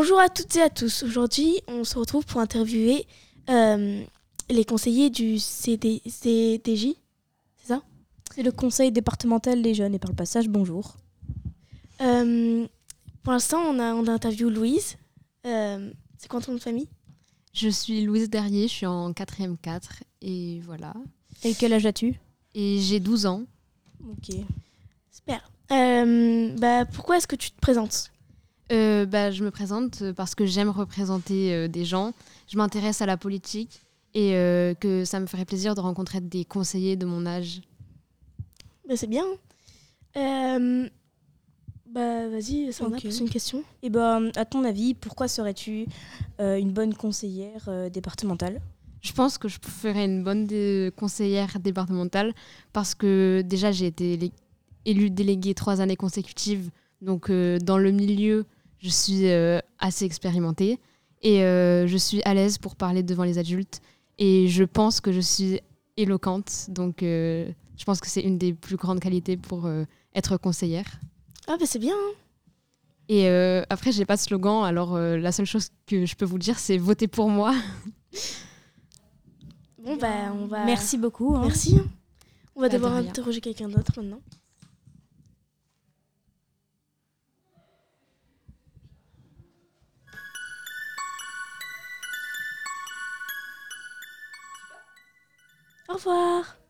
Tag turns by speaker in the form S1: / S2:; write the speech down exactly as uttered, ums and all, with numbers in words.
S1: Bonjour à toutes et à tous. Aujourd'hui, on se retrouve pour interviewer euh, les conseillers du C D, C D J, c'est ça ?
S2: C'est le conseil départemental des jeunes et par le passage, bonjour.
S1: Euh, pour l'instant, on a, on a interviewé Louise. Euh, c'est quoi ton nom de famille ?
S3: Je suis Louise Derrier, je suis en quatrième quatre et voilà.
S2: Et quel âge as-tu ?
S3: Et j'ai douze ans.
S2: Ok.
S1: Super. Euh, bah, pourquoi est-ce que tu te présentes ?
S3: Euh, bah, je me présente parce que j'aime représenter euh, des gens. Je m'intéresse à la politique et euh, que ça me ferait plaisir de rencontrer des conseillers de mon âge.
S1: Bah, c'est bien. Euh, bah, vas-y, Sandra,
S2: Ok.
S1: pose une question.
S2: Et ben, à ton avis, pourquoi serais-tu euh, une bonne conseillère euh, départementale ?
S3: Je pense que je ferais une bonne dé- conseillère départementale parce que déjà j'ai été élé- élue déléguée trois années consécutives. Donc euh, dans le milieu, je suis euh, assez expérimentée et euh, je suis à l'aise pour parler devant les adultes. Et je pense que je suis éloquente. Donc euh, je pense que c'est une des plus grandes qualités pour euh, être conseillère.
S1: Ah, bah, c'est bien. Hein.
S3: Et euh, après, j'ai pas de slogan. Alors euh, la seule chose que je peux vous dire, c'est votez pour moi.
S1: Bon, bah, on va...
S2: Merci beaucoup. hein.
S1: Merci. hein. On va
S3: Bah, de
S1: devoir
S3: rien.
S1: interroger quelqu'un d'autre maintenant. Au revoir.